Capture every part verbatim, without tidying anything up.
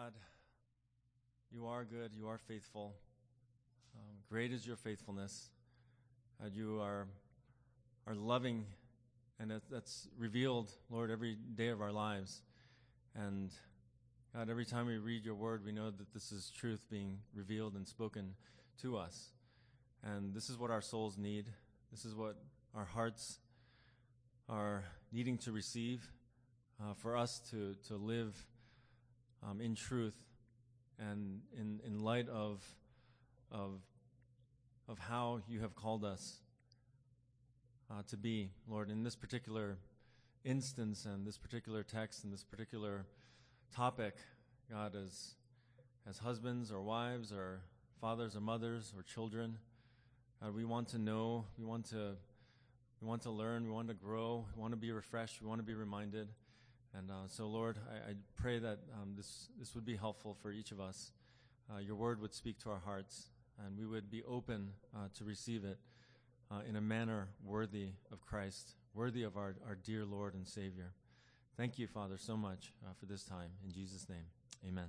God, you are good, you are faithful. Um, great is your faithfulness. God, you are are loving, and that, that's revealed, Lord, every day of our lives. And God, every time we read your word, we know that this is truth being revealed and spoken to us. And this is what our souls need. This is what our hearts are needing to receive uh, for us to, to live um, in truth and in, in light of, of, of how you have called us uh, to be, Lord, in this particular instance and this particular text and this particular topic, God, as, as husbands or wives or fathers or mothers or children. God, we want to know, we want to we want to learn, we want to grow, we want to be refreshed, we want to be reminded. And uh, so, Lord, I, I pray that um, this, this would be helpful for each of us. Uh, your word would speak to our hearts, and we would be open uh, to receive it uh, in a manner worthy of Christ, worthy of our, our dear Lord and Savior. Thank you, Father, so much uh, for this time. In Jesus' name, amen.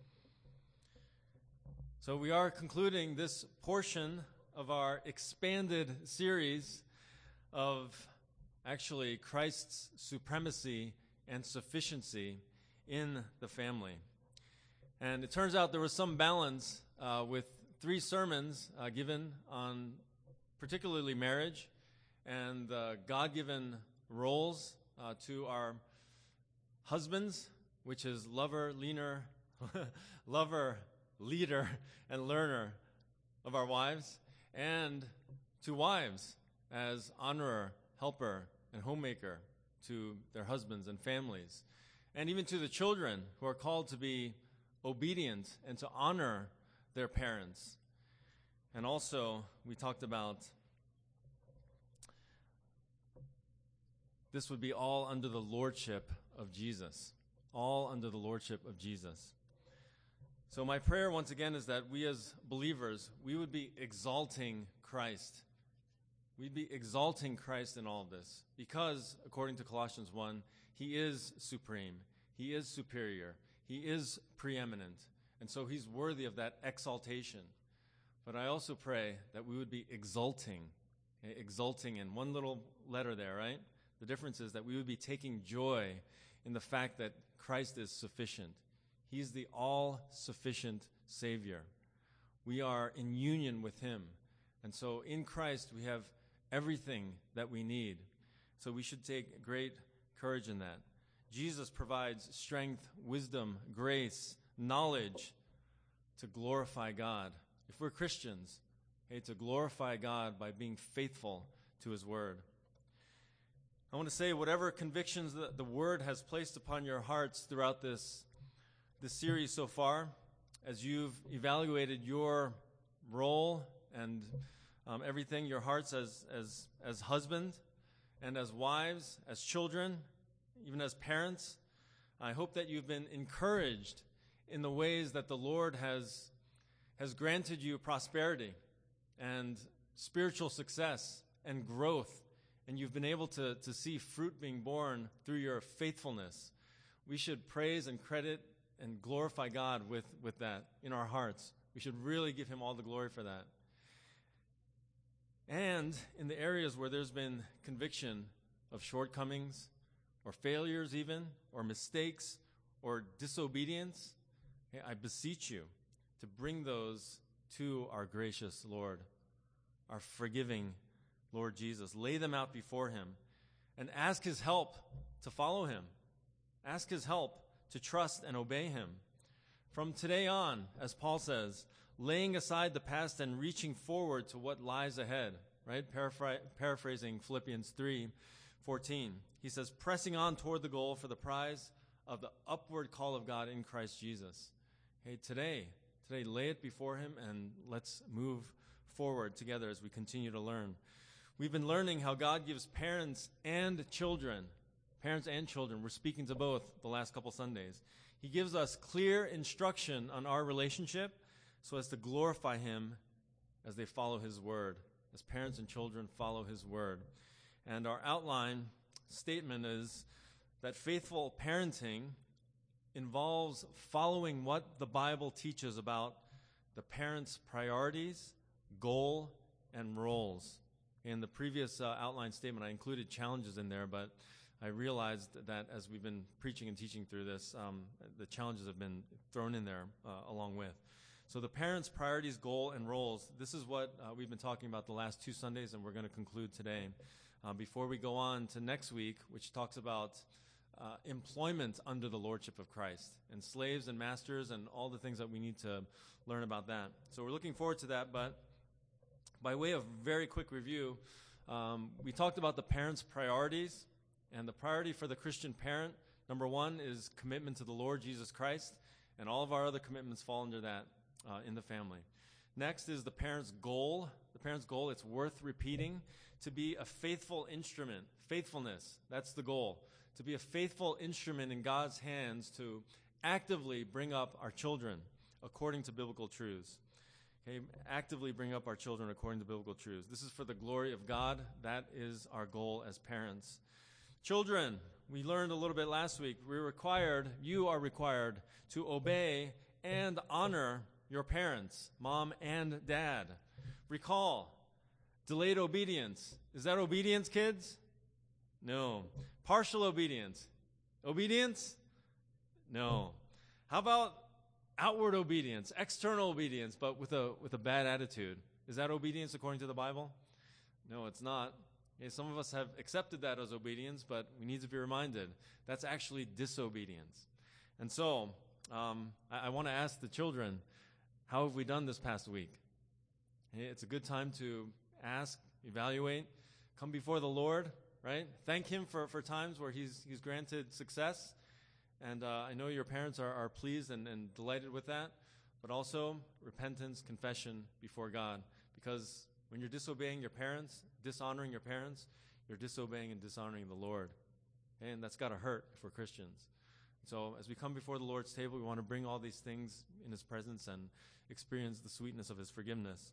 So we are concluding this portion of our expanded series of actually Christ's supremacy and sufficiency in the family. And it turns out there was some balance uh, with three sermons uh, given on particularly marriage and the God-given roles uh, to our husbands, which is lover, leaner, lover, leader, and learner of our wives, and to wives as honorer, helper, and homemaker to their husbands and families, and even to the children who are called to be obedient and to honor their parents. And also, we talked about this would be all under the lordship of Jesus, all under the lordship of Jesus. So my prayer, once again, is that we as believers, we would be exalting Christ. We'd be exalting Christ in all of this because, according to Colossians one, he is supreme, he is superior, he is preeminent, and so he's worthy of that exaltation. But I also pray that we would be exulting, okay? Exulting in one little letter there, right? The difference is that we would be taking joy in the fact that Christ is sufficient. He's the all-sufficient Savior. We are in union with him. And so in Christ we have everything that we need. So we should take great courage in that. Jesus provides strength, wisdom, grace, knowledge to glorify God. If we're Christians, hey, to glorify God by being faithful to his word. I want to say whatever convictions that the word has placed upon your hearts throughout this, this series so far, as you've evaluated your role and um, everything, your hearts as, as, as husbands and as wives, as children, even as parents, I hope that you've been encouraged in the ways that the Lord has, has granted you prosperity and spiritual success and growth, and you've been able to, to see fruit being born through your faithfulness. We should praise and credit and glorify God with, with that in our hearts. We should really give him all the glory for that. And in the areas where there's been conviction of shortcomings or failures even, or mistakes or disobedience, hey, I beseech you to bring those to our gracious Lord, our forgiving Lord Jesus. Lay them out before him and ask his help to follow him. Ask his help to trust and obey him. From today on, as Paul says, laying aside the past and reaching forward to what lies ahead, right? Paraphr- paraphrasing Philippians three fourteen. He says, pressing on toward the goal for the prize of the upward call of God in Christ Jesus. Hey, today, today, lay it before him and let's move forward together as we continue to learn. We've been learning how God gives parents and children, parents and children, we're speaking to both the last couple Sundays. He gives us clear instruction on our relationship so as to glorify him as they follow his word, as parents and children follow his word. And our outline statement is that faithful parenting involves following what the Bible teaches about the parents' priorities, goal, and roles. In the previous uh, outline statement, I included challenges in there, but I realized that as we've been preaching and teaching through this, um, the challenges have been thrown in there uh, along with. So the parents' priorities, goal, and roles, this is what uh, we've been talking about the last two Sundays, and we're going to conclude today. Uh, before we go on to next week, which talks about uh, employment under the lordship of Christ, and slaves and masters and all the things that we need to learn about that. So we're looking forward to that, but by way of very quick review, um, we talked about the parents' priorities, and the priority for the Christian parent, number one, is commitment to the Lord Jesus Christ, and all of our other commitments fall under that. Uh, in the family. Next is the parent's goal. The parent's goal, it's worth repeating, to be a faithful instrument. Faithfulness, that's the goal. To be a faithful instrument in God's hands to actively bring up our children according to biblical truths. Okay, actively bring up our children according to biblical truths. This is for the glory of God. That is our goal as parents. Children, we learned a little bit last week. We're required, you are required to obey and honor your parents, mom and dad. Recall, delayed obedience. Is that obedience, kids? No. Partial obedience. Obedience? No. How about outward obedience, external obedience, but with a with a bad attitude? Is that obedience according to the Bible? No, it's not. Okay, some of us have accepted that as obedience, but we need to be reminded that's actually disobedience. And so, um, I, I want to ask the children, how have we done this past week? It's a good time to ask, evaluate, come before the Lord, right? Thank Him for, for times where He's He's granted success. And uh, I know your parents are, are pleased and, and delighted with that. But also, repentance, confession before God. Because when you're disobeying your parents, dishonoring your parents, you're disobeying and dishonoring the Lord. Okay? And that's got to hurt if we're Christians. So as we come before the Lord's table, we want to bring all these things in His presence and experience the sweetness of His forgiveness.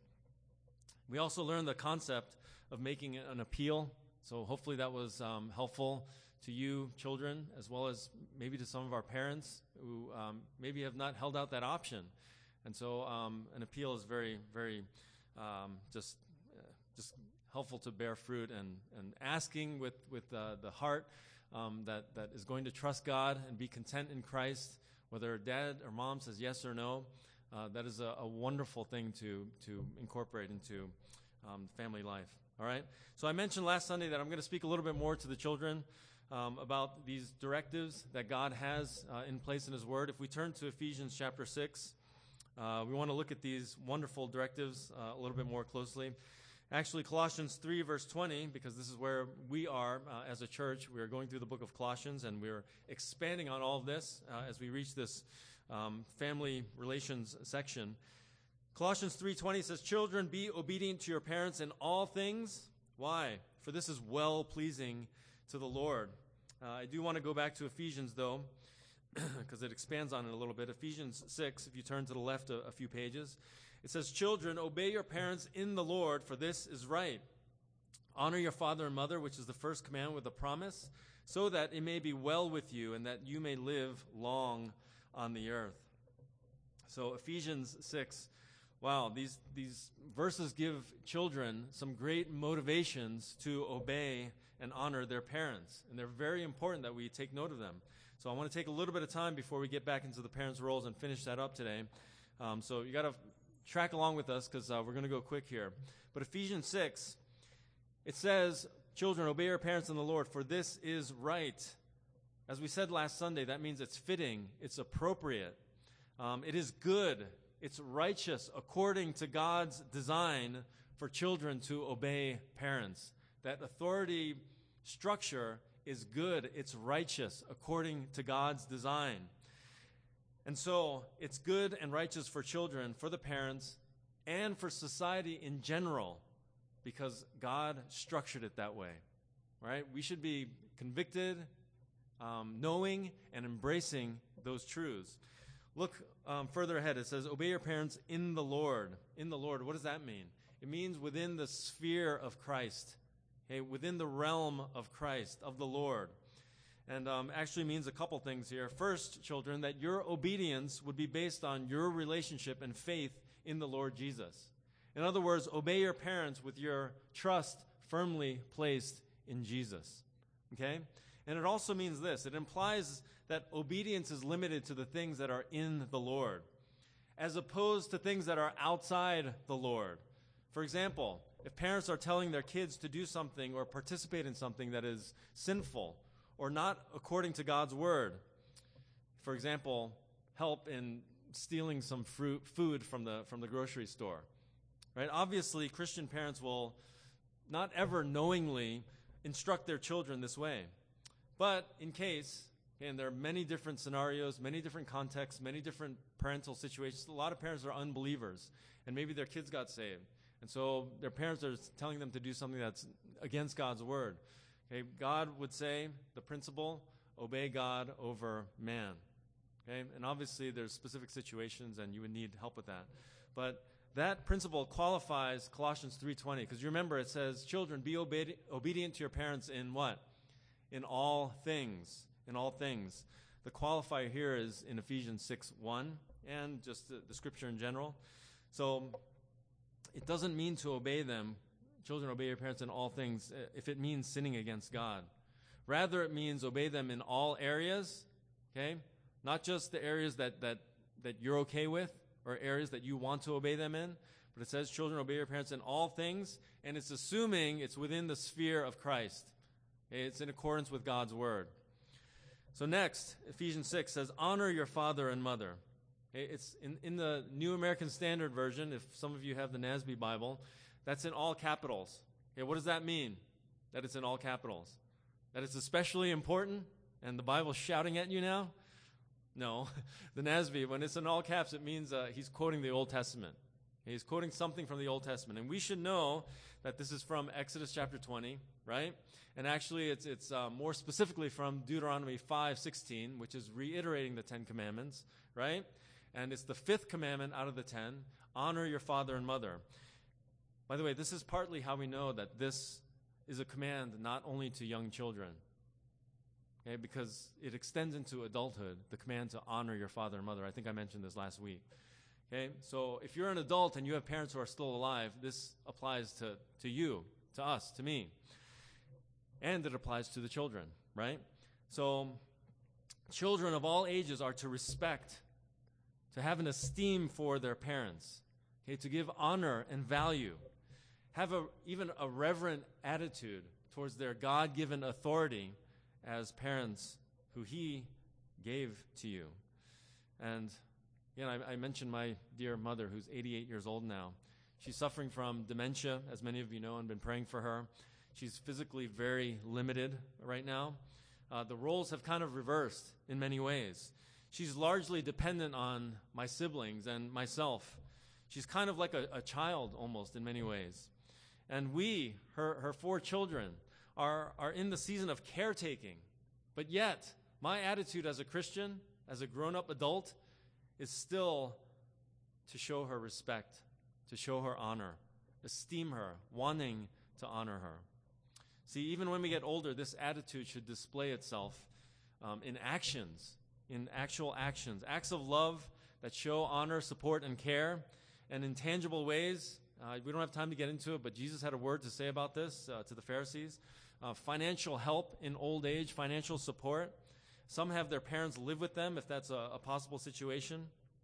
We also learned the concept of making an appeal. So hopefully that was um, helpful to you, children, as well as maybe to some of our parents who um, maybe have not held out that option. And so um, an appeal is very, very um, just uh, just helpful to bear fruit and, and asking with, with uh, the heart Um, that, that is going to trust God and be content in Christ, whether dad or mom says yes or no. Uh, that is a, a wonderful thing to, to incorporate into um, family life. All right? So I mentioned last Sunday that I'm going to speak a little bit more to the children um, about these directives that God has uh, in place in His Word. If we turn to Ephesians chapter six, uh, we want to look at these wonderful directives uh, a little bit more closely. Actually, Colossians three, verse twenty, because this is where we are uh, as a church. We are going through the book of Colossians, and we're expanding on all of this uh, as we reach this um, family relations section. Colossians three twenty says, "Children, be obedient to your parents in all things." Why? For this is well-pleasing to the Lord. Uh, I do want to go back to Ephesians, though, because it expands on it a little bit. Ephesians six, if you turn to the left a, a few pages. It says, "Children, obey your parents in the Lord, for this is right. Honor your father and mother, which is the first commandment with a promise, so that it may be well with you and that you may live long on the earth." So Ephesians six, wow, these, these verses give children some great motivations to obey and honor their parents. And they're very important that we take note of them. So I want to take a little bit of time before we get back into the parents' roles and finish that up today. Um, so you got to track along with us because uh, we're going to go quick here. But Ephesians six, it says, "Children, obey your parents in the Lord, for this is right." As we said last Sunday, that means it's fitting, it's appropriate, um, it is good, it's righteous according to God's design for children to obey parents. That authority structure is good, it's righteous according to God's design. And so it's good and righteous for children, for the parents, and for society in general, because God structured it that way, right? We should be convicted, um, knowing, and embracing those truths. Look um, further ahead. It says, "Obey your parents in the Lord." In the Lord, what does that mean? It means within the sphere of Christ, okay, within the realm of Christ, of the Lord. and um, actually means a couple things here. First, children, that your obedience would be based on your relationship and faith in the Lord Jesus. In other words, obey your parents with your trust firmly placed in Jesus. Okay? And it also means this. It implies that obedience is limited to the things that are in the Lord, as opposed to things that are outside the Lord. For example, if parents are telling their kids to do something or participate in something that is sinful or not according to God's word, for example, help in stealing some fruit, food from the from the grocery store, right? Obviously, Christian parents will not ever knowingly instruct their children this way. But in case, and there are many different scenarios, many different contexts, many different parental situations. A lot of parents are unbelievers, and maybe their kids got saved. And so their parents are telling them to do something that's against God's word. Okay, God would say, the principle, obey God over man. Okay, and obviously there's specific situations, and you would need help with that. But that principle qualifies Colossians three twenty, because you remember it says, children, be obedi- obedient to your parents in what? In all things. In all things. The qualifier here is in Ephesians six one, and just the, the scripture in general. So it doesn't mean to obey them. Children, obey your parents in all things if it means sinning against God. Rather, it means obey them in all areas, okay? Not just the areas that, that, that you're okay with or areas that you want to obey them in, but it says, children, obey your parents in all things, and it's assuming it's within the sphere of Christ. Okay? It's in accordance with God's word. So next, Ephesians six says, honor your father and mother. Okay? It's in, in the New American Standard Version, if some of you have the N A S B Bible, that's in all capitals. Okay, what does that mean, that it's in all capitals? That it's especially important, and the Bible's shouting at you now? No. The N A S B, when it's in all caps, it means uh, he's quoting the Old Testament. He's quoting something from the Old Testament. And we should know that this is from Exodus chapter twenty, right? And actually, it's it's uh, more specifically from Deuteronomy five sixteen, which is reiterating the Ten Commandments, right? And it's the fifth commandment out of the ten, honor your father and mother. By the way, this is partly how we know that this is a command not only to young children, okay, because it extends into adulthood, the command to honor your father and mother. I think I mentioned this last week. Okay, so if you're an adult and you have parents who are still alive, this applies to, to you, to us, to me. And it applies to the children, right? So children of all ages are to respect, to have an esteem for their parents, okay, to give honor and value, have a, even a reverent attitude towards their God-given authority as parents who he gave to you. And again, I, I mentioned my dear mother, who's eighty-eight years old now. She's suffering from dementia, as many of you know, and been praying for her. She's physically very limited right now. Uh, the roles have kind of reversed in many ways. She's largely dependent on my siblings and myself. She's kind of like a, a child almost in many ways. And we, her, her four children, are, are in the season of caretaking. But yet, my attitude as a Christian, as a grown-up adult, is still to show her respect, to show her honor, esteem her, wanting to honor her. See, even when we get older, this attitude should display itself um, in actions, in actual actions, acts of love that show honor, support, and care, and in tangible ways. Uh, we don't have time to get into it, but Jesus had a word to say about this uh, to the Pharisees. Uh, financial help in old age, financial support. Some have their parents live with them if that's a, a possible situation,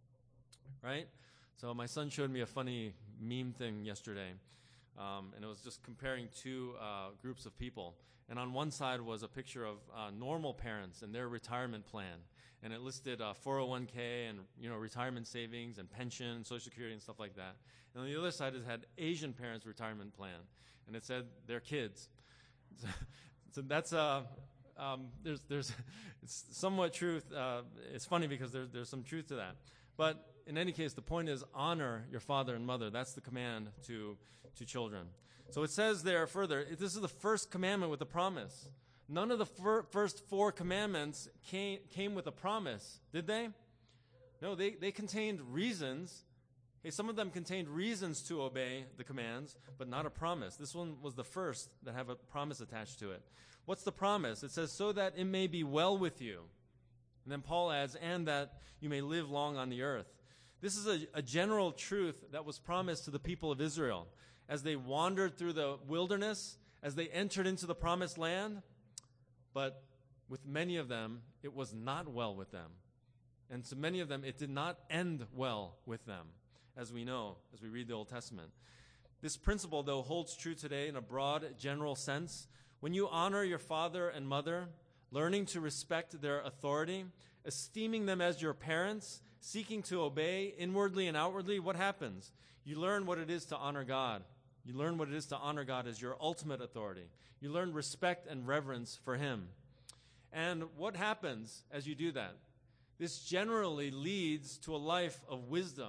right? So my son showed me a funny meme thing yesterday, um, and it was just comparing two uh, groups of people. And on one side was a picture of uh, normal parents and their retirement plan, and it listed uh, four oh one k and you know retirement savings and pension and Social Security and stuff like that. And on the other side, it had Asian parents' retirement plan, and it said their kids. So, so that's uh, um, there's there's it's somewhat truth. Uh, it's funny because there's there's some truth to that. But in any case, the point is honor your father and mother. That's the command to to children. So it says there further, this is the first commandment with a promise. None of the fir- first four commandments came came with a promise, did they? No, they they contained reasons. Hey, some of them contained reasons to obey the commands, but not a promise. This one was the first that have a promise attached to it. What's the promise? It says, so that it may be well with you. And then Paul adds, and that you may live long on the earth. This is a, a general truth that was promised to the people of Israel. As they wandered through the wilderness, as they entered into the promised land, but with many of them, it was not well with them. And to many of them, it did not end well with them, as we know, as we read the Old Testament. This principle, though, holds true today in a broad, general sense. When you honor your father and mother, learning to respect their authority, esteeming them as your parents, seeking to obey inwardly and outwardly, what happens? You learn what it is to honor God. You learn what it is to honor God as your ultimate authority. You learn respect and reverence for Him. And what happens as you do that? This generally leads to a life of wisdom.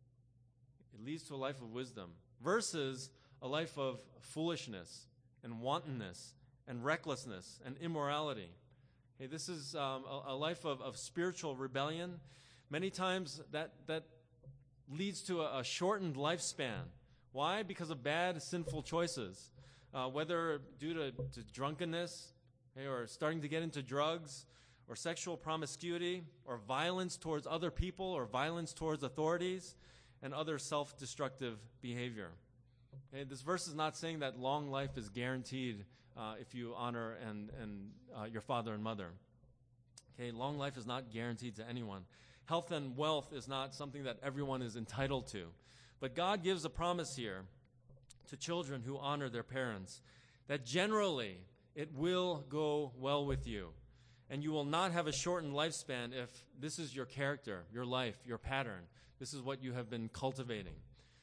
It leads to a life of wisdom versus a life of foolishness and wantonness and recklessness and immorality. Hey, this is um, a, a life of, of spiritual rebellion. Many times that, that leads to a, a shortened lifespan. Why? Because of bad, sinful choices. Uh, whether due to, to drunkenness, okay, or starting to get into drugs, or sexual promiscuity, or violence towards other people, or violence towards authorities, and other self-destructive behavior. Okay, this verse is not saying that long life is guaranteed uh, if you honor and, and uh, your father and mother. Okay, long life is not guaranteed to anyone. Health and wealth is not something that everyone is entitled to. But God gives a promise here to children who honor their parents that generally it will go well with you. And you will not have a shortened lifespan if this is your character, your life, your pattern. This is what you have been cultivating.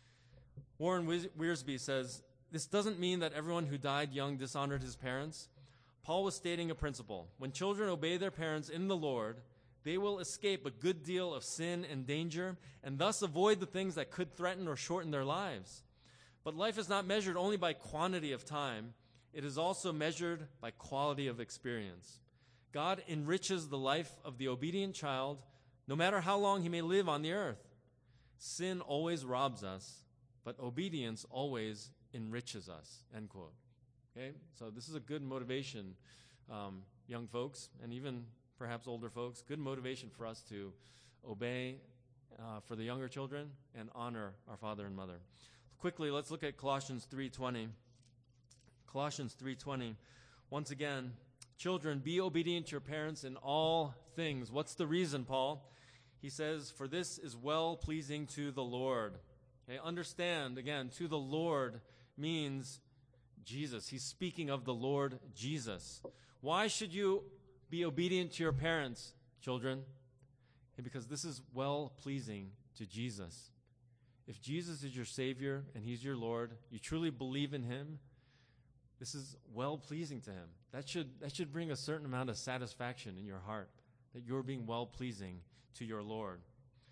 Warren Wiersbe says, this doesn't mean that everyone who died young dishonored his parents. Paul was stating a principle. When children obey their parents in the Lord, they will escape a good deal of sin and danger, and thus avoid the things that could threaten or shorten their lives. But life is not measured only by quantity of time. It is also measured by quality of experience. God enriches the life of the obedient child, no matter how long he may live on the earth. Sin always robs us, but obedience always enriches us, end quote. Okay, so this is a good motivation, um, young folks, and even perhaps older folks, good motivation for us to obey uh, for the younger children and honor our father and mother. Quickly, let's look at Colossians three twenty. Colossians three twenty. Once again, children, be obedient to your parents in all things. What's the reason, Paul? He says, for this is well-pleasing to the Lord. Okay, understand, again, to the Lord means Jesus. He's speaking of the Lord Jesus. Why should you be obedient to your parents, children? Okay, because this is well-pleasing to Jesus. If Jesus is your Savior and He's your Lord, you truly believe in Him, this is well-pleasing to Him. That should, that should bring a certain amount of satisfaction in your heart, that you're being well-pleasing to your Lord.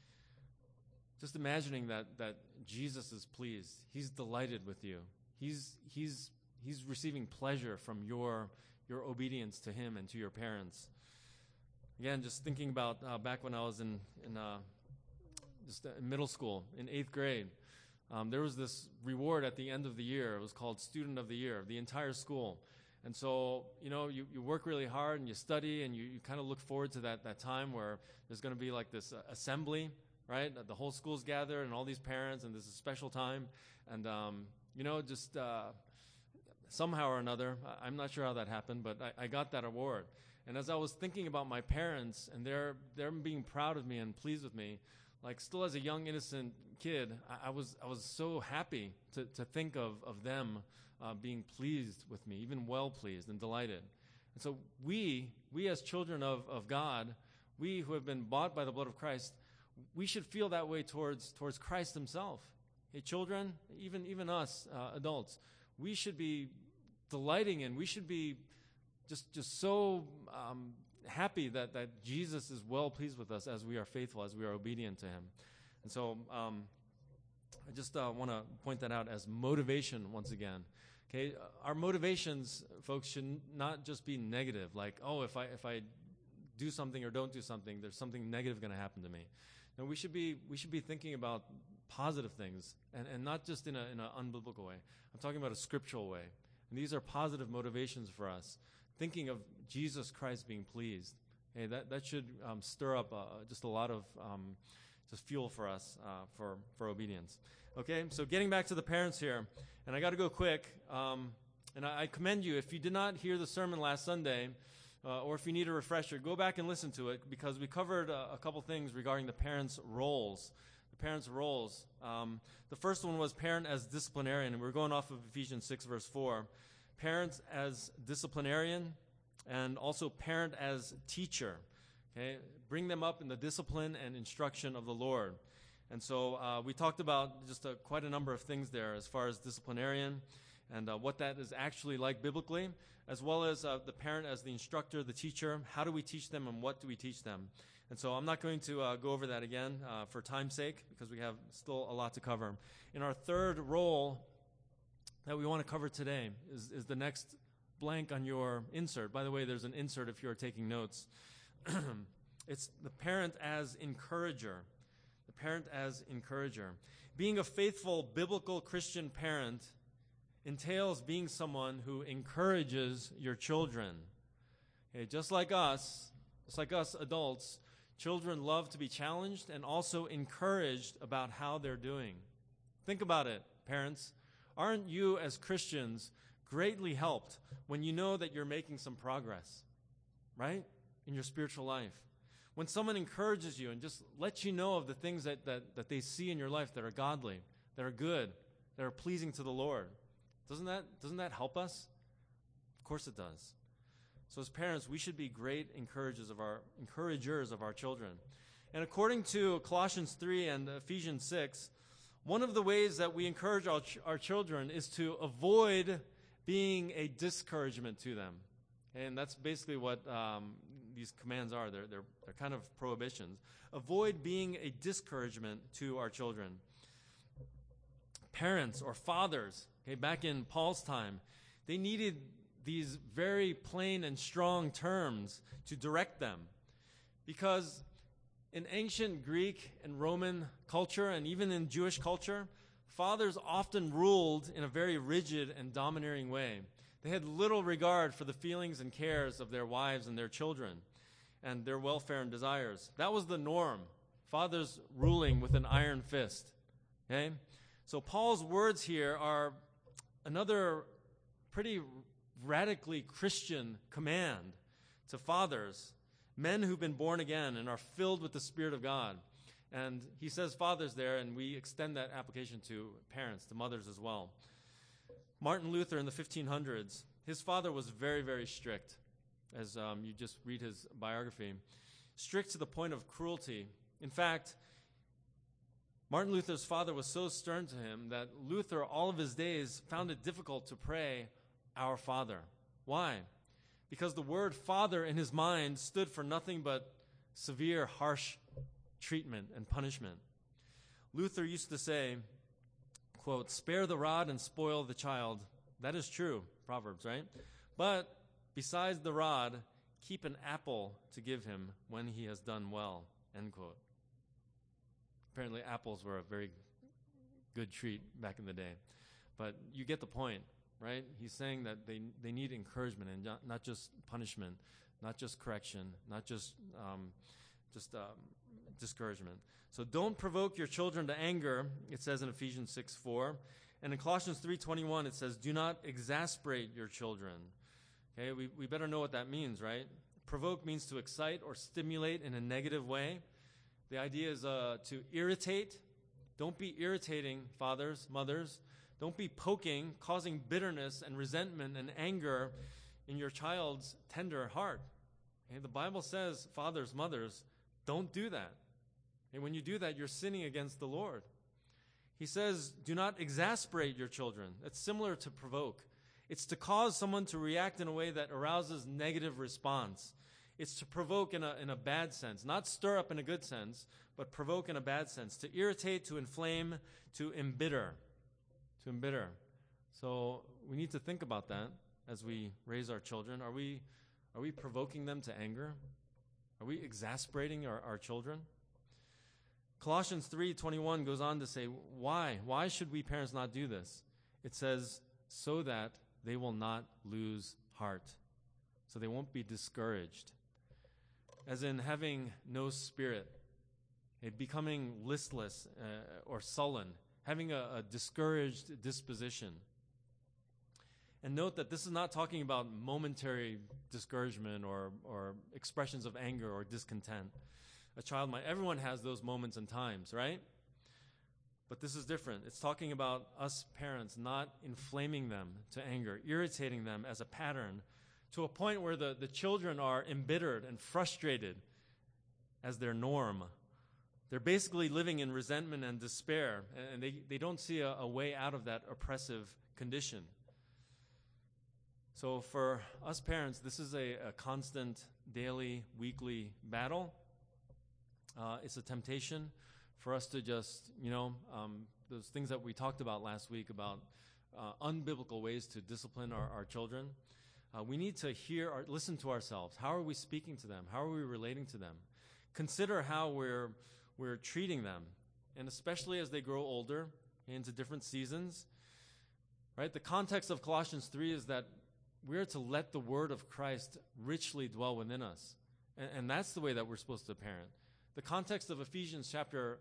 Just imagining that, that Jesus is pleased. He's delighted with you. He's, he's, he's receiving pleasure from your, your obedience to Him and to your parents. Again, just thinking about uh, back when I was in, in uh, just in middle school, in eighth grade, um, there was this reward at the end of the year. It was called Student of the Year, the entire school. And so, you know, you, you work really hard and you study and you, you kind of look forward to that, that time where there's going to be like this uh, assembly, right? The whole school's gathered and all these parents, and this is a special time. And, um, you know, just uh, somehow or another, I'm not sure how that happened, but I, I got that award. And as I was thinking about my parents and their them being proud of me and pleased with me, like still as a young, innocent kid, I, I was I was so happy to, to think of, of them uh, being pleased with me, even well pleased and delighted. And so we, we as children of, of God, we who have been bought by the blood of Christ, we should feel that way towards towards Christ Himself. Hey, children, even even us uh, adults, we should be delighting in, we should be just just so um, happy that, that Jesus is well pleased with us as we are faithful, as we are obedient to Him. And so um, I just uh, want to point that out as motivation once again. Okay, our motivations, folks, should not just be negative. Like, oh, if I if I do something or don't do something, there's something negative going to happen to me. No, we should be we should be thinking about positive things, and, and not just in a in an unbiblical way. I'm talking about a scriptural way. And these are positive motivations for us, thinking of Jesus Christ being pleased. Hey, that, that should um, stir up uh, just a lot of um, just fuel for us uh, for, for obedience. Okay, so getting back to the parents here, and I got to go quick, um, and I, I commend you, if you did not hear the sermon last Sunday, uh, or if you need a refresher, go back and listen to it, because we covered uh, a couple things regarding the parents' roles. The parents' roles. Um, the first one was parent as disciplinarian, and we're going off of Ephesians six, verse four. Parents as disciplinarian, and also parent as teacher. Okay, bring them up in the discipline and instruction of the Lord. And so uh, we talked about just a, quite a number of things there as far as disciplinarian and uh, what that is actually like biblically, as well as uh, the parent as the instructor, the teacher. How do we teach them, and what do we teach them? And so I'm not going to uh, go over that again uh, for time's sake, because we have still a lot to cover. In our third role that we want to cover today is, is the next blank on your insert. By the way, there's an insert if you're taking notes. It's the parent as encourager. The parent as encourager. Being a faithful biblical Christian parent entails being someone who encourages your children. Okay, just like us, just like us adults, children love to be challenged and also encouraged about how they're doing. Think about it, parents. Aren't you as Christians greatly helped when you know that you're making some progress, right, in your spiritual life? When someone encourages you and just lets you know of the things that, that, that they see in your life that are godly, that are good, that are pleasing to the Lord, doesn't that, doesn't that help us? Of course it does. So as parents, we should be great encouragers of our encouragers of our children. And according to Colossians three and Ephesians six, one of the ways that we encourage our, ch- our children is to avoid being a discouragement to them. And that's basically what um, these commands are. They're, they're, they're kind of prohibitions. Avoid being a discouragement to our children. Parents or fathers, okay, back in Paul's time, they needed these very plain and strong terms to direct them. Because in ancient Greek and Roman culture, and even in Jewish culture, fathers often ruled in a very rigid and domineering way. They had little regard for the feelings and cares of their wives and their children and their welfare and desires. That was the norm. Fathers ruling with an iron fist. Okay? So Paul's words here are another pretty radically Christian command to fathers, men who've been born again and are filled with the Spirit of God. And he says fathers there, and we extend that application to parents, to mothers as well. Martin Luther in the fifteen hundreds, his father was very, very strict, as um, you just read his biography. Strict to the point of cruelty. In fact, Martin Luther's father was so stern to him that Luther, all of his days, found it difficult to pray, "Our Father." Why? Because the word father in his mind stood for nothing but severe, harsh treatment and punishment. Luther used to say, quote, "Spare the rod and spoil the child." That is true, Proverbs, right? "But besides the rod, keep an apple to give him when he has done well," end quote. Apparently apples were a very good treat back in the day. But you get the point, right? He's saying that they they need encouragement and not, not just punishment, not just correction, not just um, just um, discouragement. So don't provoke your children to anger, it says in Ephesians six four. And in Colossians three twenty-one, it says, "Do not exasperate your children." Okay, we, we better know what that means, right? Provoke means to excite or stimulate in a negative way. The idea is uh, to irritate. Don't be irritating, fathers, mothers. Don't be poking, causing bitterness and resentment and anger in your child's tender heart. Okay, the Bible says, fathers, mothers, don't do that. And when you do that, you're sinning against the Lord. He says, do not exasperate your children. That's similar to provoke. It's to cause someone to react in a way that arouses negative response. It's to provoke in a, in a bad sense, not stir up in a good sense, but provoke in a bad sense, to irritate, to inflame, to embitter, to embitter. So we need to think about that as we raise our children. Are we, are we provoking them to anger? Are we exasperating our, our children? Colossians three twenty-one goes on to say, why? Why should we parents not do this? It says, so that they will not lose heart. So they won't be discouraged. As in having no spirit, eh, becoming listless uh, or sullen, having a, a discouraged disposition. And note that this is not talking about momentary discouragement or, or expressions of anger or discontent. A child might, everyone has those moments and times, right? But this is different. It's talking about us parents not inflaming them to anger, irritating them as a pattern to a point where the, the children are embittered and frustrated as their norm. They're basically living in resentment and despair, and they, they don't see a, a way out of that oppressive condition. So for us parents, this is a, a constant, daily, weekly battle. Uh, it's a temptation for us to just, you know, um, those things that we talked about last week about uh, unbiblical ways to discipline our, our children. Uh, we need to hear, or listen to ourselves. How are we speaking to them? How are we relating to them? Consider how we're we're treating them, and especially as they grow older into different seasons. Right? The context of Colossians three is that we're to let the word of Christ richly dwell within us, and, and that's the way that we're supposed to parent. The context of Ephesians chapter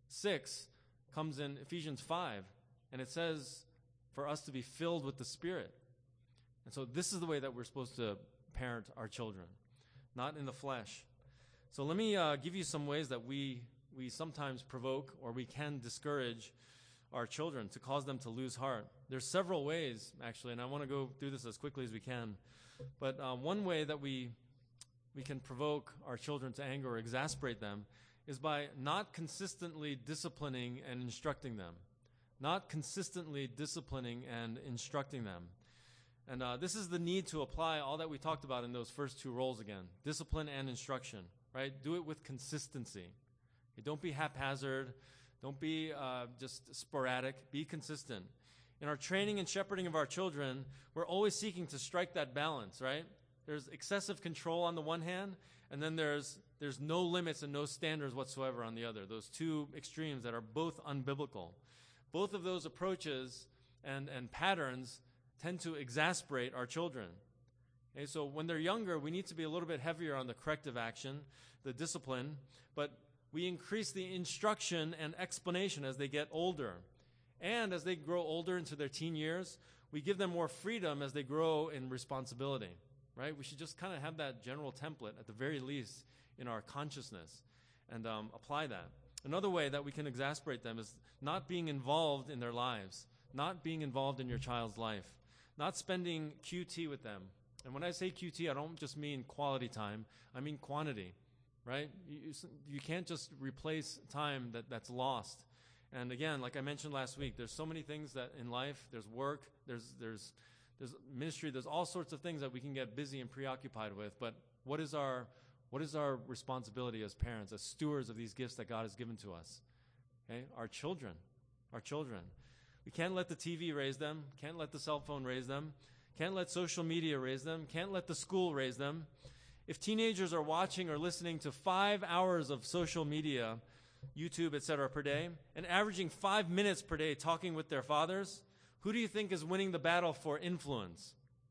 six comes in Ephesians five, and it says for us to be filled with the Spirit. And so this is the way that we're supposed to parent our children, not in the flesh. So let me uh, give you some ways that we we sometimes provoke or we can discourage our children to cause them to lose heart. There's several ways, actually, and I want to go through this as quickly as we can. But uh, one way that we we can provoke our children to anger or exasperate them is by not consistently disciplining and instructing them. Not consistently disciplining and instructing them. And uh, this is the need to apply all that we talked about in those first two roles again. Discipline and instruction, right? Do it with consistency. Okay, don't be haphazard. Don't be uh, just sporadic. Be consistent. In our training and shepherding of our children, we're always seeking to strike that balance, right? There's excessive control on the one hand, and then there's there's no limits and no standards whatsoever on the other. Those two extremes that are both unbiblical. Both of those approaches and, and patterns tend to exasperate our children. Okay, so when they're younger, we need to be a little bit heavier on the corrective action, the discipline, but we increase the instruction and explanation as they get older. And as they grow older into their teen years, we give them more freedom as they grow in responsibility, right? We should just kind of have that general template, at the very least, in our consciousness and um, apply that. Another way that we can exasperate them is not being involved in their lives, not being involved in your child's life. Not spending Q T with them. And when I say Q T, I don't just mean quality time. I mean quantity, right? You, you can't just replace time that, that's lost. And again, like I mentioned last week, there's so many things that in life, there's work, there's there's there's ministry, there's all sorts of things that we can get busy and preoccupied with. But what is our what is our responsibility as parents, as stewards of these gifts that God has given to us? Okay? Our children. Our children. We can't let the T V raise them, can't let the cell phone raise them, can't let social media raise them, can't let the school raise them. If teenagers are watching or listening to five hours of social media, YouTube, et cetera, per day, and averaging five minutes per day talking with their fathers, who do you think is winning the battle for influence?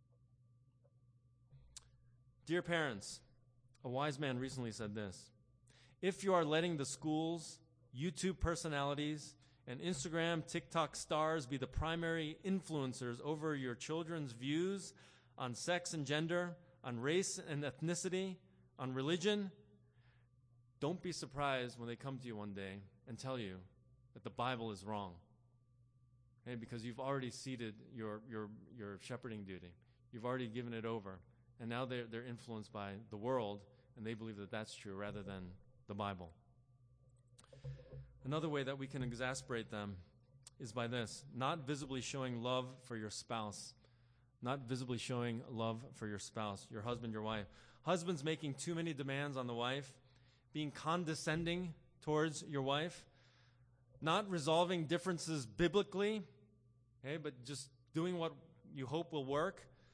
Dear parents, a wise man recently said this: if you are letting the schools, YouTube personalities, and Instagram, TikTok stars be the primary influencers over your children's views on sex and gender, on race and ethnicity, on religion, don't be surprised when they come to you one day and tell you that the Bible is wrong. Okay? Because you've already ceded your, your, your shepherding duty. You've already given it over. And now they're, they're influenced by the world, and they believe that that's true rather than the Bible. Another way that we can exasperate them is by this: not visibly showing love for your spouse. Not visibly showing love for your spouse, your husband, your wife. Husbands making too many demands on the wife, being condescending towards your wife, not resolving differences biblically, okay, but just doing what you hope will work,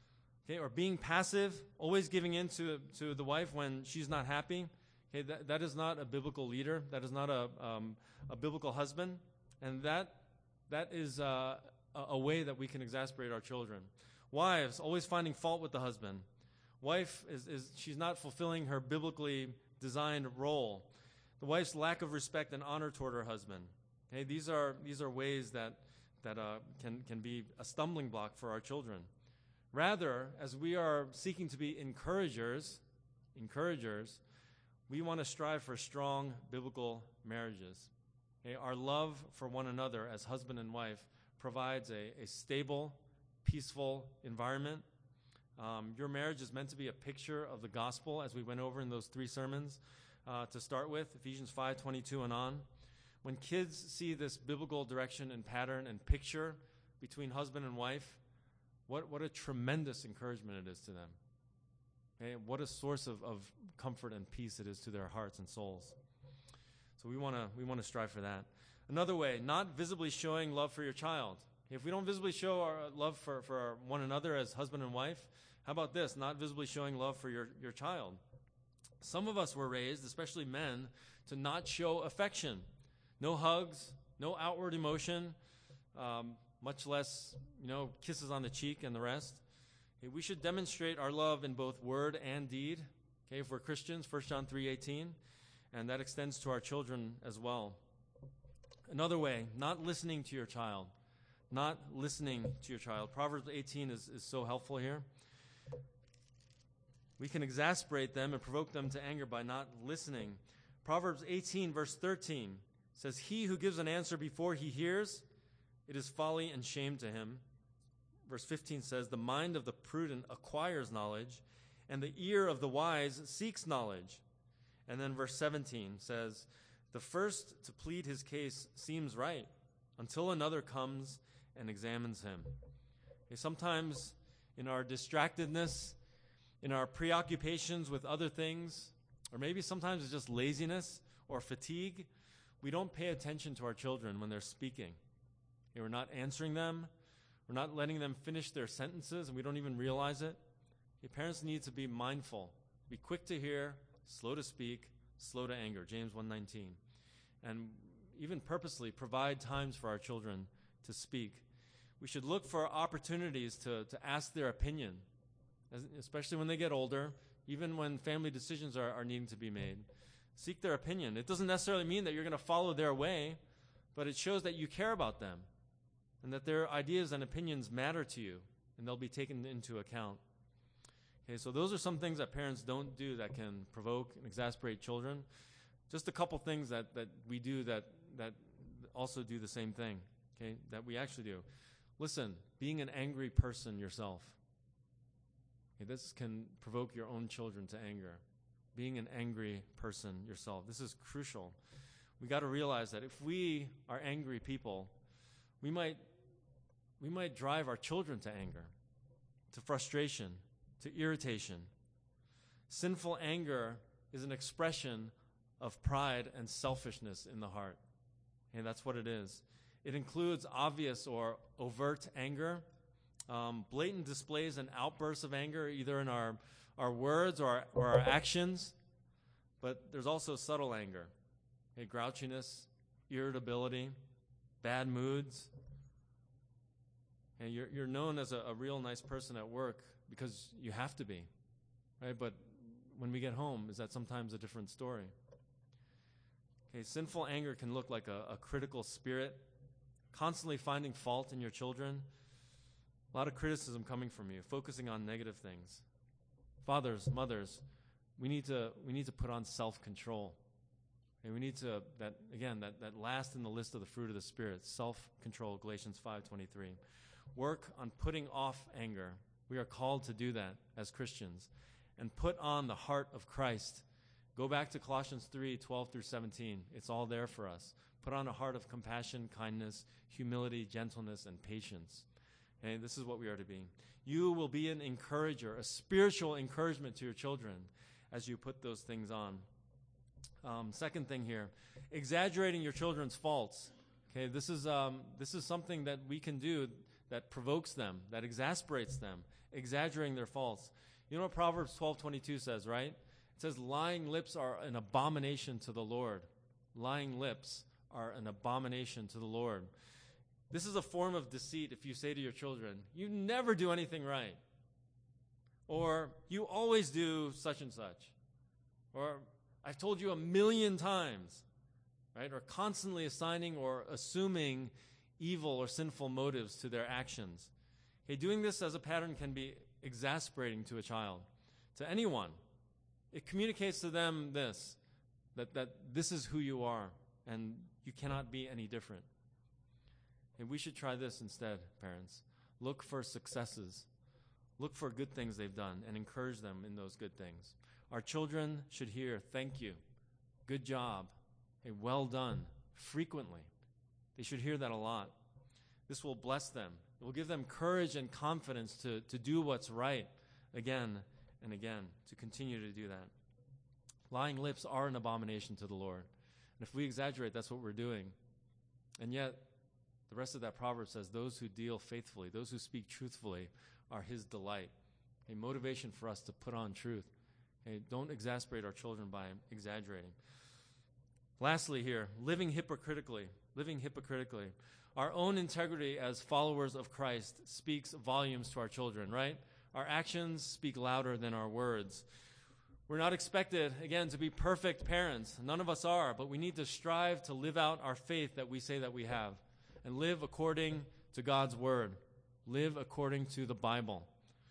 Okay, or being passive, always giving in to, to the wife when she's not happy. Okay, that, that is not a biblical leader. That is not a, um, a biblical husband. And that that is uh, a, a way that we can exasperate our children. Wives, always finding fault with the husband. Wife, is, is she's not fulfilling her biblically designed role. The wife's lack of respect and honor toward her husband. Okay, these are these are ways that, that uh, can, can be a stumbling block for our children. Rather, as we are seeking to be encouragers, encouragers, we want to strive for strong biblical marriages. Okay, our love for one another as husband and wife provides a, a stable, peaceful environment. Um, your marriage is meant to be a picture of the gospel, as we went over in those three sermons uh, to start with, Ephesians five twenty-two and on. When kids see this biblical direction and pattern and picture between husband and wife, What what a tremendous encouragement it is to them. Okay? What a source of, of comfort and peace it is to their hearts and souls. So we want to we want to strive for that. Another way, not visibly showing love for your child. If we don't visibly show our love for, for one another as husband and wife, how about this? Not visibly showing love for your, your child. Some of us were raised, especially men, to not show affection. No hugs, no outward emotion, um, much less, you know, kisses on the cheek and the rest. Okay, we should demonstrate our love in both word and deed. Okay, if we're Christians, First John three eighteen, and that extends to our children as well. Another way, not listening to your child. Not listening to your child. Proverbs eighteen is, is so helpful here. We can exasperate them and provoke them to anger by not listening. Proverbs eighteen, verse thirteen says, "He who gives an answer before he hears, it is folly and shame to him." Verse fifteen says, "The mind of the prudent acquires knowledge, and the ear of the wise seeks knowledge." And then verse seventeen says, "The first to plead his case seems right, until another comes and examines him." Okay, sometimes in our distractedness, in our preoccupations with other things, or maybe sometimes it's just laziness or fatigue, we don't pay attention to our children when they're speaking. Okay, we're not answering them. We're not letting them finish their sentences, and we don't even realize it. Okay, parents need to be mindful, be quick to hear, slow to speak, slow to anger, James one nineteen. And even purposely provide times for our children to speak. We should look for opportunities to, to ask their opinion, as, especially when they get older, even when family decisions are, are needing to be made. Seek their opinion. It doesn't necessarily mean that you're going to follow their way, but it shows that you care about them and that their ideas and opinions matter to you, and they'll be taken into account. Okay, so those are some things that parents don't do that can provoke and exasperate children. Just a couple things that, that we do that, that also do the same thing, okay, that we actually do. Listen, being an angry person yourself. Okay, this can provoke your own children to anger. Being an angry person yourself. This is crucial. We got to realize that if we are angry people, we might we might drive our children to anger, to frustration, to irritation. Sinful anger is an expression of pride and selfishness in the heart. And that's what it is. It includes obvious or overt anger, um, blatant displays and outbursts of anger, either in our, our words or our, or our actions. But there's also subtle anger, okay, grouchiness, irritability, bad moods. And you're, you're known as a, a real nice person at work because you have to be, right? But when we get home, is that sometimes a different story? Okay, sinful anger can look like a, a critical spirit, constantly finding fault in your children, a lot of criticism coming from you, focusing on negative things. Fathers, mothers, we need to we need to put on self-control. And we need to, that again, that, that last in the list of the fruit of the Spirit, self-control, Galatians five twenty-three. Work on putting off anger. We are called to do that as Christians. And put on the heart of Christ. Go back to Colossians three twelve through seventeen. It's all there for us. Put on a heart of compassion, kindness, humility, gentleness, and patience. Okay, this is what we are to be. You will be an encourager, a spiritual encouragement to your children as you put those things on. Um, second thing here, exaggerating your children's faults. Okay, this is um, this is something that we can do that provokes them, that exasperates them, exaggerating their faults. You know what Proverbs twelve twenty-two says, right? It says, lying lips are an abomination to the Lord. Lying lips are an abomination to the Lord. This is a form of deceit if you say to your children, you never do anything right. Or, you always do such and such. Or, I've told you a million times. Right? Or constantly assigning or assuming evil or sinful motives to their actions. Okay, doing this as a pattern can be exasperating to a child, to anyone. It communicates to them this, that, that this is who you are, and you cannot be any different. And we should try this instead, parents. Look for successes. Look for good things they've done and encourage them in those good things. Our children should hear, thank you, good job, hey, well done, frequently. They should hear that a lot. This will bless them. It will give them courage and confidence to, to do what's right again and again, to continue to do that. Lying lips are an abomination to the Lord. And if we exaggerate, that's what we're doing. And yet, the rest of that proverb says, those who deal faithfully, those who speak truthfully, are his delight. A motivation for us to put on truth. Okay, don't exasperate our children by exaggerating. Lastly here, living hypocritically. Living hypocritically. Our own integrity as followers of Christ speaks volumes to our children, right? Our actions speak louder than our words. We're not expected, again, to be perfect parents. None of us are, but we need to strive to live out our faith that we say that we have and live according to God's word. Live according to the Bible.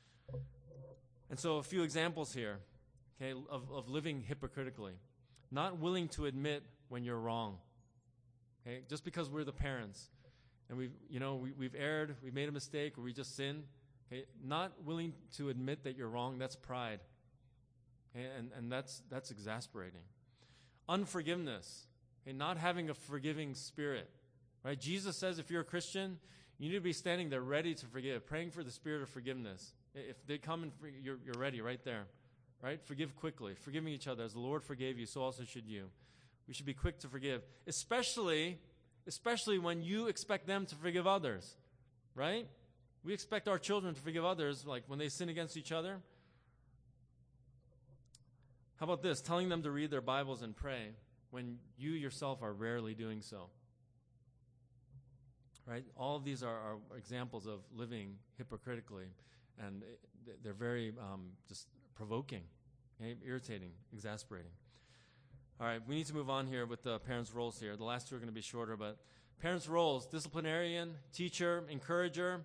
And so a few examples here, okay, of, of living hypocritically. Not willing to admit when you're wrong. Okay, just because we're the parents and we've, you know, we, we've erred, we made a mistake, or we just sinned. Okay, not willing to admit that you're wrong, that's pride. Okay, and, and that's that's exasperating. Unforgiveness. Okay, not having a forgiving spirit. Right? Jesus says if you're a Christian, you need to be standing there ready to forgive, praying for the spirit of forgiveness. If they come and free, you're, you're ready right there. Right? Forgive quickly. Forgiving each other. As the Lord forgave you, so also should you. We should be quick to forgive. Especially, especially when you expect them to forgive others. Right? We expect our children to forgive others, like when they sin against each other. How about this? Telling them to read their Bibles and pray when you yourself are rarely doing so. Right? All of these are, are examples of living hypocritically, and they're very um, just provoking, okay? Irritating, exasperating. All right, we need to move on here with the parents' roles here. The last two are going to be shorter, but parents' roles: disciplinarian, teacher, encourager,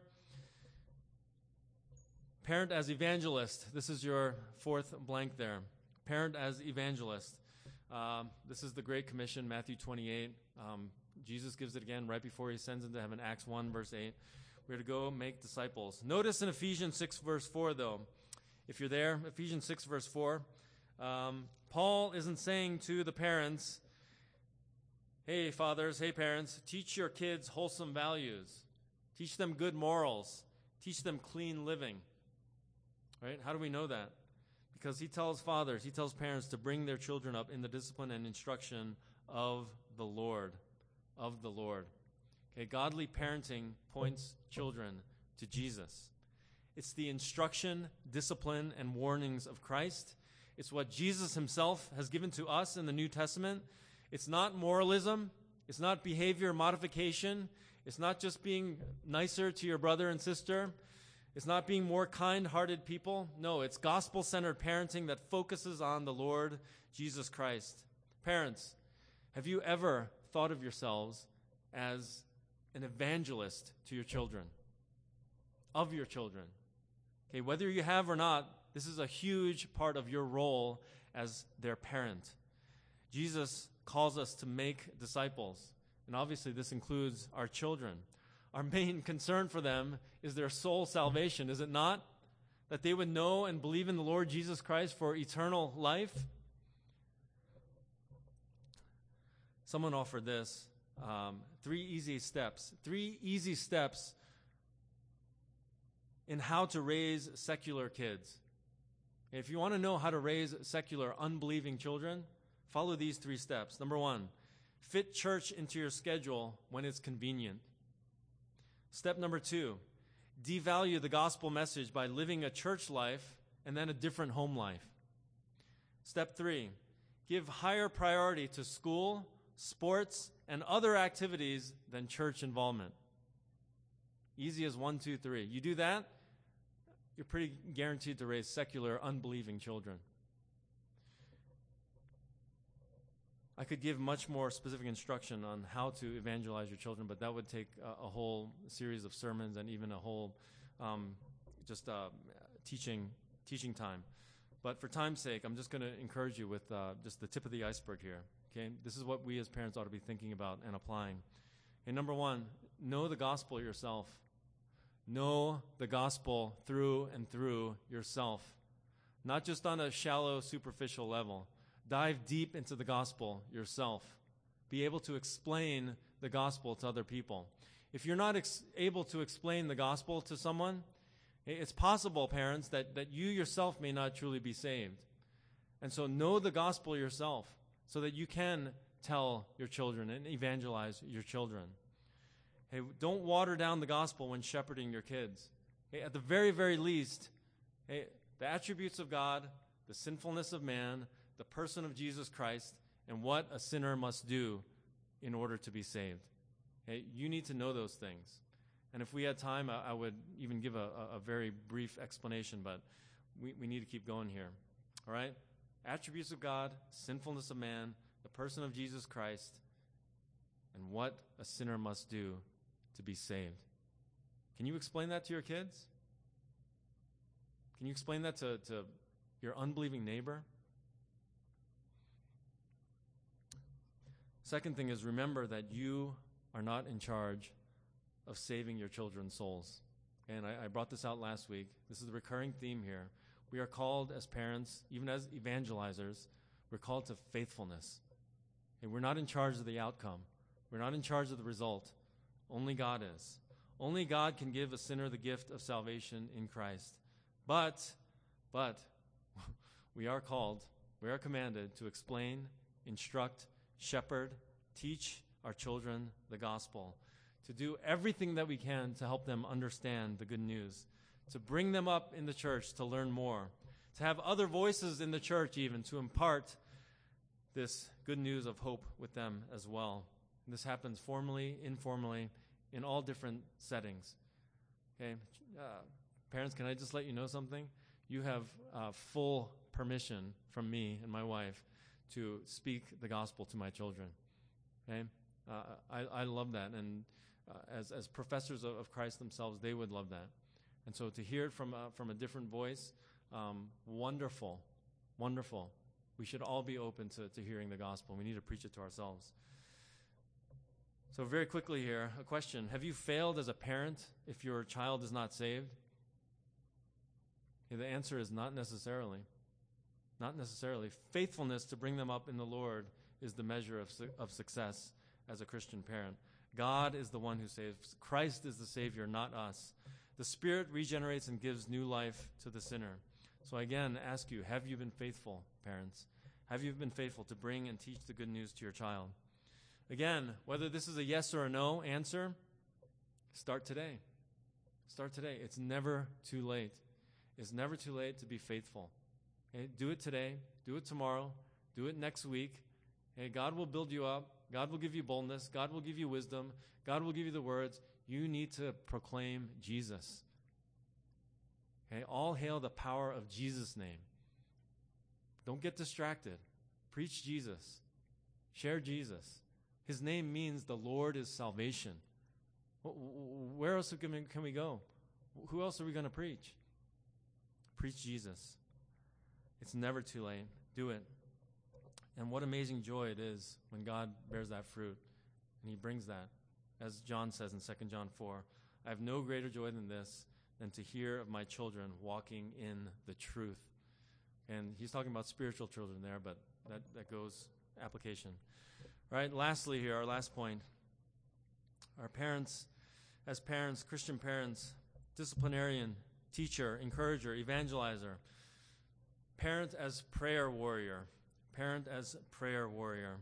parent as evangelist. This is your fourth blank there. Parent as evangelist. Um, this is the Great Commission, Matthew twenty-eight. Um, Jesus gives it again right before he sends into heaven, Acts one, verse eight. We're to go make disciples. Notice in Ephesians six, verse four, though, if you're there, Ephesians six, verse four, um, Paul isn't saying to the parents, hey, fathers, hey, parents, teach your kids wholesome values. Teach them good morals. Teach them clean living. Right? How do we know that? Because he tells fathers, he tells parents to bring their children up in the discipline and instruction of the Lord. Of the Lord. Okay, godly parenting points children to Jesus. It's the instruction, discipline, and warnings of Christ. It's what Jesus himself has given to us in the New Testament. It's not moralism. It's not behavior modification. It's not just being nicer to your brother and sister. It's not being more kind-hearted people. No, it's gospel-centered parenting that focuses on the Lord Jesus Christ. Parents, have you ever thought of yourselves as an evangelist to your children? Of your children? Okay, whether you have or not, this is a huge part of your role as their parent. Jesus calls us to make disciples, and obviously this includes our children. Our main concern for them is their soul salvation, is it not? That they would know and believe in the Lord Jesus Christ for eternal life. Someone offered this, um, three easy steps. Three easy steps in how to raise secular kids. If you want to know how to raise secular, unbelieving children, follow these three steps. Number one, fit church into your schedule when it's convenient. Step number two, devalue the gospel message by living a church life and then a different home life. Step three, give higher priority to school, sports, and other activities than church involvement. Easy as one, two, three. You do that, you're pretty guaranteed to raise secular, unbelieving children. I could give much more specific instruction on how to evangelize your children, but that would take a, a whole series of sermons and even a whole um, just uh, teaching teaching time. But for time's sake, I'm just going to encourage you with uh, just the tip of the iceberg here. Okay, this is what we as parents ought to be thinking about and applying. Okay, number one, know the gospel yourself. Know the gospel through and through yourself, not just on a shallow, superficial level. Dive deep into the gospel yourself. Be able to explain the gospel to other people. If you're not ex- able to explain the gospel to someone, it's possible, parents, that, that you yourself may not truly be saved. And so know the gospel yourself so that you can tell your children and evangelize your children. Hey, don't water down the gospel when shepherding your kids. Hey, at the very, very least, hey, the attributes of God, the sinfulness of man, the person of Jesus Christ, and what a sinner must do in order to be saved. Okay? You need to know those things. And if we had time, I, I would even give a, a, a very brief explanation, but we, we need to keep going here. All right? Attributes of God, sinfulness of man, the person of Jesus Christ, and what a sinner must do to be saved. Can you explain that to your kids? Can you explain that to, to your unbelieving neighbor? Second thing is, remember that you are not in charge of saving your children's souls. And I, I brought this out last week. This is the recurring theme here. We are called as parents, even as evangelizers, we're called to faithfulness. And we're not in charge of the outcome. We're not in charge of the result. Only God is. Only God can give a sinner the gift of salvation in Christ. But, but, we are called, we are commanded to explain, instruct, shepherd, teach our children the gospel, to do everything that we can to help them understand the good news, to bring them up in the church to learn more, to have other voices in the church even to impart this good news of hope with them as well. And this happens formally, informally, in all different settings. Okay, uh, parents, can I just let you know something? You have uh, full permission from me and my wife to speak the gospel to my children. Okay, uh, I, I love that, and uh, as as professors of, of Christ themselves, they would love that. And so to hear it from uh, from a different voice, um, wonderful, wonderful. We should all be open to, to hearing the gospel. We need to preach it to ourselves. So very quickly here, a question. Have you failed as a parent if your child is not saved? Okay, the answer is not necessarily. Not necessarily. Faithfulness to bring them up in the Lord is the measure of, su- of success as a Christian parent. God is the one who saves. Christ is the Savior, not us. The Spirit regenerates and gives new life to the sinner. So again, ask you, have you been faithful, parents? Have you been faithful to bring and teach the good news to your child? Again, whether this is a yes or a no answer, start today. Start today. It's never too late. It's never too late to be faithful. Okay? Do it today. Do it tomorrow. Do it next week. Okay? God will build you up. God will give you boldness. God will give you wisdom. God will give you the words. You need to proclaim Jesus. Okay? All hail the power of Jesus' name. Don't get distracted. Preach Jesus. Share Jesus. His name means the Lord is salvation. Where else can we, can we go? Who else are we going to preach? Preach Jesus. It's never too late. Do it. And what amazing joy it is when God bears that fruit. And he brings that. As John says in Second John four, I have no greater joy than this, than to hear of my children walking in the truth. And he's talking about spiritual children there, but that, that goes application. All right, lastly here, our last point. Our parents, as parents, Christian parents, disciplinarian, teacher, encourager, evangelizer, parent as prayer warrior, parent as prayer warrior.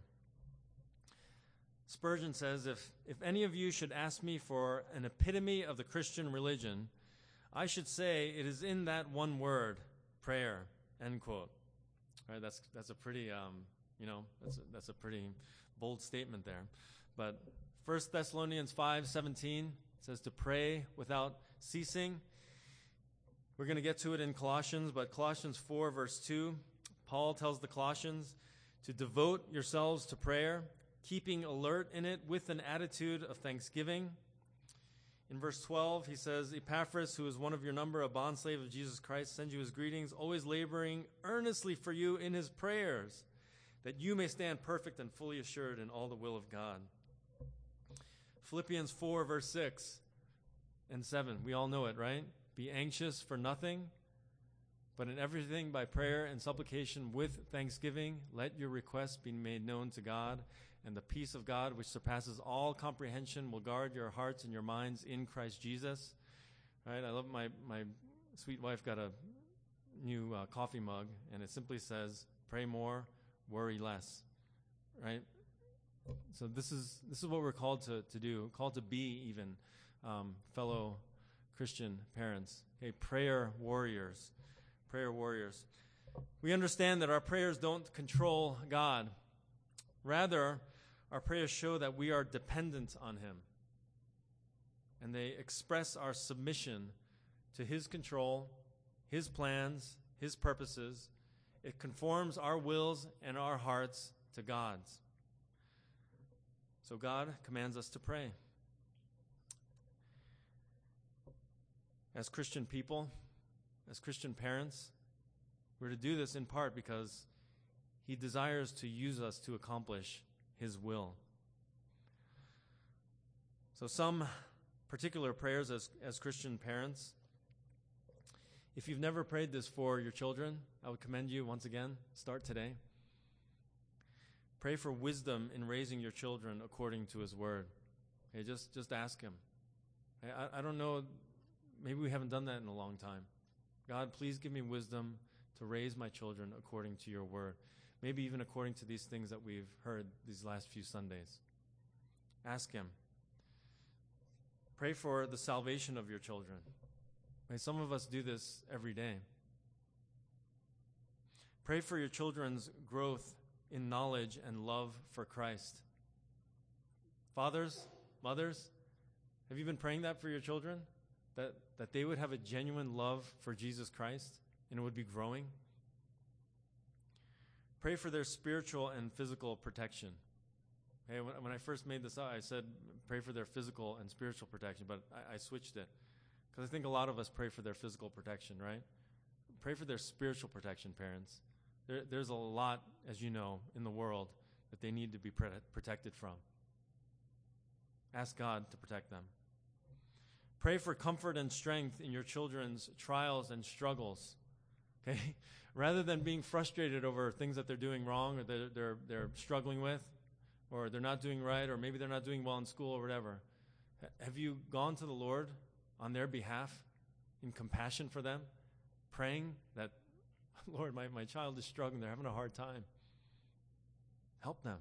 Spurgeon says, if, if any of you should ask me for an epitome of the Christian religion, I should say it is in that one word, prayer, end quote. All right, that's that's a pretty, um, you know, that's a, that's a pretty bold statement there. But First Thessalonians five seventeen says to pray without ceasing. We're going to get to it in Colossians, but Colossians four verse two, Paul tells the Colossians to devote yourselves to prayer, keeping alert in it with an attitude of thanksgiving. In verse twelve, he says, Epaphras, who is one of your number, a bondslave of Jesus Christ, sends you his greetings, always laboring earnestly for you in his prayers, that you may stand perfect and fully assured in all the will of God. Philippians four, verse six and seven, we all know it, right? Be anxious for nothing, but in everything by prayer and supplication with thanksgiving, let your requests be made known to God, and the peace of God, which surpasses all comprehension, will guard your hearts and your minds in Christ Jesus. Right? I love my, my sweet wife got a new uh, coffee mug, and it simply says, pray more, worry less. Right? So this is this is what we're called to, to do, called to be even um, fellow Christian parents. Okay, prayer warriors. Prayer warriors. We understand that our prayers don't control God. Rather, our prayers show that we are dependent on him. And they express our submission to his control, his plans, his purposes. It conforms our wills and our hearts to God's. So God commands us to pray. As Christian people, as Christian parents, we're to do this in part because he desires to use us to accomplish his will. So some particular prayers as, as Christian parents. If you've never prayed this for your children, I would commend you once again, start today. Pray for wisdom in raising your children according to his word. Okay, just, just ask him. I, I don't know, maybe we haven't done that in a long time. God, please give me wisdom to raise my children according to your word. Maybe even according to these things that we've heard these last few Sundays. Ask him. Pray for the salvation of your children. Okay, some of us do this every day. Pray for your children's growth in knowledge and love for Christ. Fathers, mothers, have you been praying that for your children? That, that they would have a genuine love for Jesus Christ and it would be growing? Pray for their spiritual and physical protection. Hey, when, when I first made this up, I said pray for their physical and spiritual protection, but I, I switched it because I think a lot of us pray for their physical protection, right? Pray for their spiritual protection, parents. There, there's a lot, as you know, in the world that they need to be pre- protected from. Ask God to protect them. Pray for comfort and strength in your children's trials and struggles. Okay? Rather than being frustrated over things that they're doing wrong or that they're, they're struggling with, or they're not doing right, or maybe they're not doing well in school or whatever, have you gone to the Lord on their behalf in compassion for them, praying that, Lord, my, my child is struggling, they're having a hard time. Help them.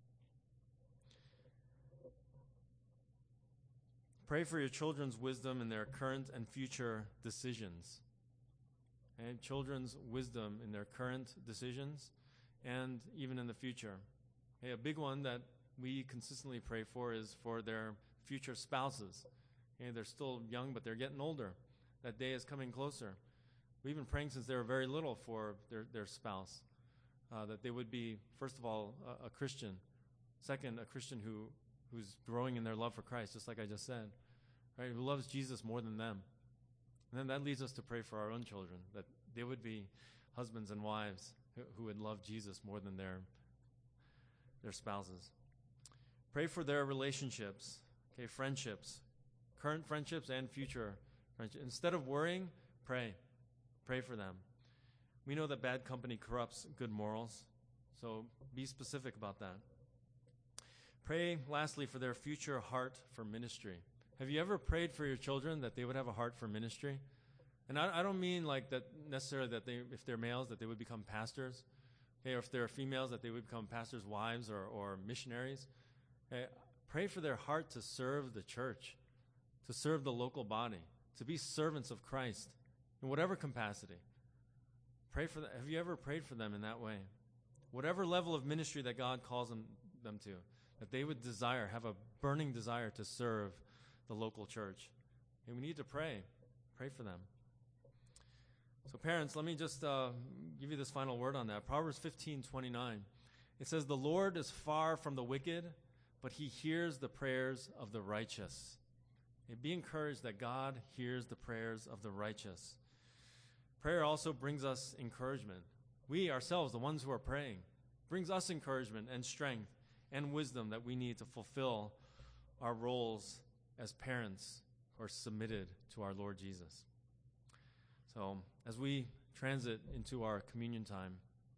Pray for your children's wisdom in their current and future decisions. And children's wisdom in their current decisions and even in the future. Okay, a big one that we consistently pray for is for their future spouses. Okay, they're still young, but they're getting older. That day is coming closer. We've been praying since they were very little for their, their spouse, uh, that they would be, first of all, a, a Christian. Second, a Christian who, who's growing in their love for Christ, just like I just said, right? Who loves Jesus more than them. And then that leads us to pray for our own children, that they would be husbands and wives who, who would love Jesus more than their, their spouses. Pray for their relationships, okay, friendships, current friendships and future friendships. Instead of worrying, pray. Pray for them. We know that bad company corrupts good morals, so be specific about that. Pray, lastly, for their future heart for ministry. Have you ever prayed for your children that they would have a heart for ministry? And I, I don't mean like that necessarily that they, if they're males, that they would become pastors. Okay, or if they're females, that they would become pastors' wives or, or missionaries. Okay, pray for their heart to serve the church, to serve the local body, to be servants of Christ in whatever capacity. Pray for them. Have you ever prayed for them in that way? Whatever level of ministry that God calls them, them to, that they would desire, have a burning desire to serve the local church. And we need to pray. Pray for them. So parents, let me just uh, give you this final word on that. Proverbs fifteen twenty-nine. It says, the Lord is far from the wicked, but he hears the prayers of the righteous. And be encouraged that God hears the prayers of the righteous. Prayer also brings us encouragement. We ourselves, the ones who are praying, brings us encouragement and strength and wisdom that we need to fulfill our roles as parents who are submitted to our Lord Jesus. So as we transit into our communion time,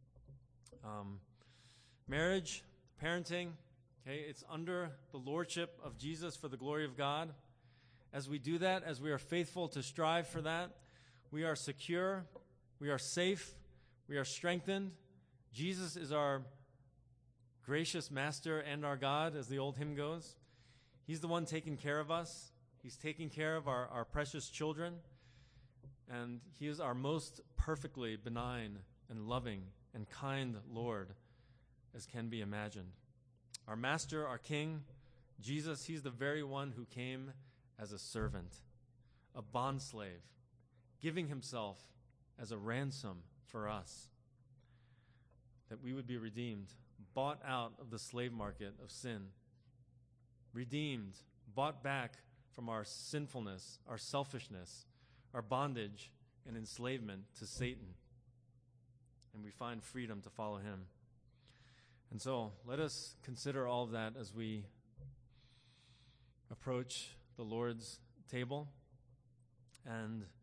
um, marriage, parenting, okay, it's under the lordship of Jesus for the glory of God. As we do that, as we are faithful to strive for that, we are secure, we are safe, we are strengthened. Jesus is our gracious master and our God, as the old hymn goes. He's the one taking care of us. He's taking care of our, our precious children. And he is our most perfectly benign and loving and kind Lord as can be imagined. Our master, our king, Jesus, he's the very one who came as a servant, a bondslave, giving himself as a ransom for us, that we would be redeemed, bought out of the slave market of sin, redeemed, bought back from our sinfulness, our selfishness, our bondage and enslavement to Satan. And we find freedom to follow him. And so let us consider all of that as we approach the Lord's table. And